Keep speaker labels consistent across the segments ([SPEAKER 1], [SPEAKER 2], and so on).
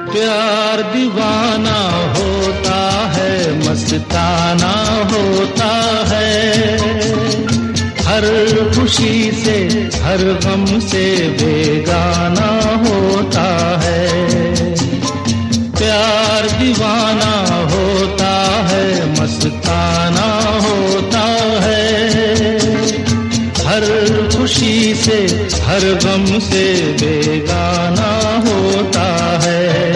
[SPEAKER 1] प्यार दीवाना होता है, मस्ताना होता है, हर खुशी से हर गम से बेगाना होता है। प्यार दीवाना होता है, मस्ताना होता है, हर खुशी से हर गम से बेगाना होता है।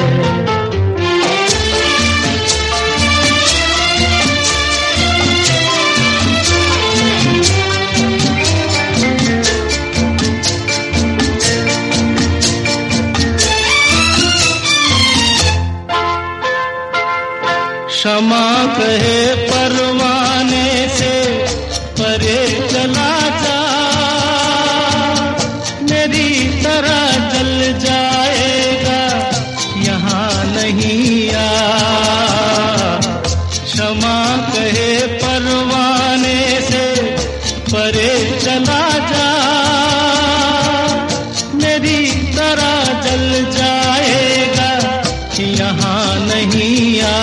[SPEAKER 1] क्षमा कहे परवाने से परे चला जा, मेरी तरह जल जाएगा यहाँ नहीं आ। क्षमा कहे परवाने से परे चला जा, मेरी तरह जल जाएगा यहाँ नहीं आ।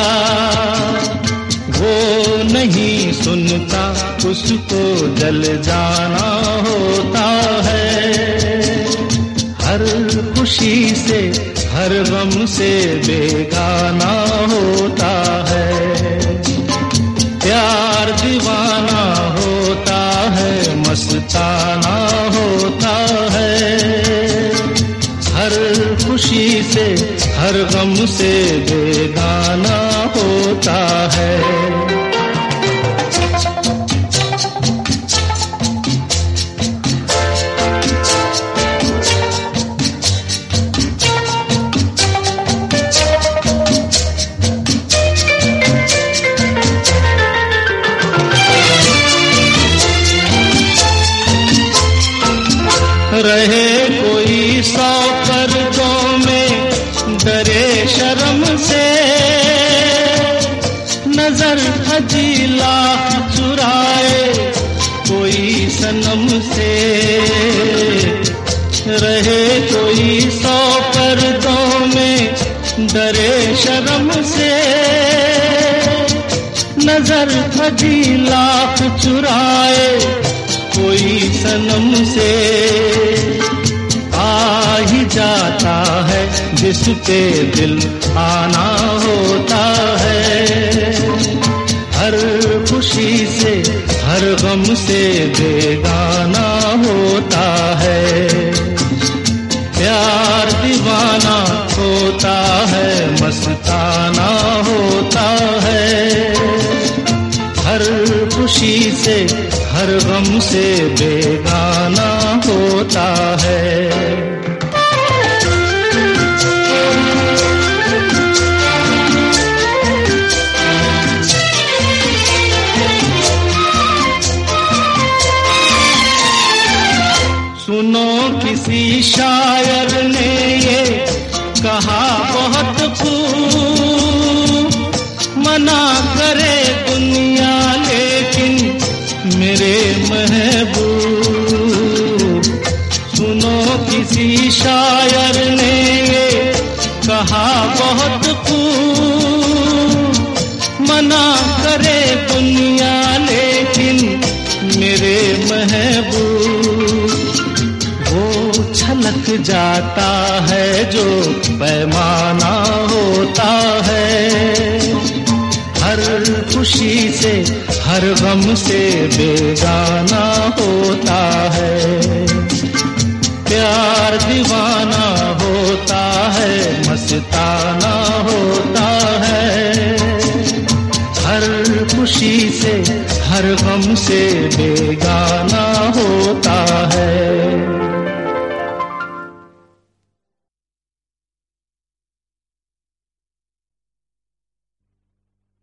[SPEAKER 1] वो नहीं सुनता उसको जल जाना होता है, हर खुशी से हर गम से बेगाना होता है। प्यार दीवाना होता है, मस्ताना होता है, हर खुशी से हर गम से बेगाना होता है। रहे कोई 100 पर्दों में, डरे शर्म से, नजर हजीला चुराए कोई सनम से। रहे कोई 100 पर्दों में, डरे शर्म से, नजर हजीला चुराए कोई सनम से। आ ही जाता है जिस पे दिल आना होता है, हर खुशी से हर गम से बेगाना होता है। प्यार दीवाना होता है, मस्ताना होता है, हर खुशी से हर गम से बेगाना होता है। सुनो किसी शायर ने ये कहा बहुत खूब, मना करे दुनिया लेकिन मेरे महबूब। सुनो किसी शायर ने ये कहा बहुत खूब, मना करे दुनिया लेकिन मेरे महबूब। वो छलक जाता है जो पैमाना होता है, हर खुशी से हर गम से बेगाना होता है। प्यार दीवाना होता है, मस्ताना होता है, हर खुशी से हर गम से बेगाना होता है।